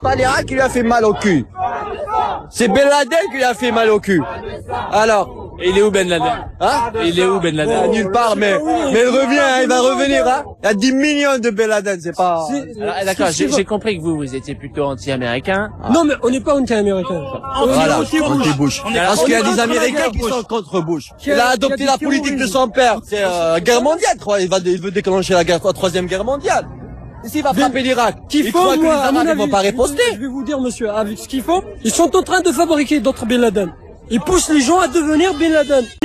Pas l'Irak qui lui a fait mal au cul. C'est Ben Laden qui lui a fait mal au cul. Alors, Et il est où Ben Laden? hein? Il est où Ben Laden? Nulle part, mais il revient, hein, il va revenir, hein. Il y a 10 millions de Ben Laden, c'est pas... D'accord, j'ai compris que vous étiez plutôt anti-américain. Non, mais on n'est pas anti-américain. Voilà, anti-Bush. Parce qu'il y a des Américains qui sont contre Bush. Il a adopté la politique de son père. C'est guerre mondiale, il veut déclencher la troisième guerre mondiale. Et s'il va frapper l'Irak, il croit que les Arabes ne vont pas riposter. Je vais vous dire, monsieur, avec ce qu'ils font, ils sont en train de fabriquer d'autres Ben Laden. Ils poussent les gens à devenir Ben Laden.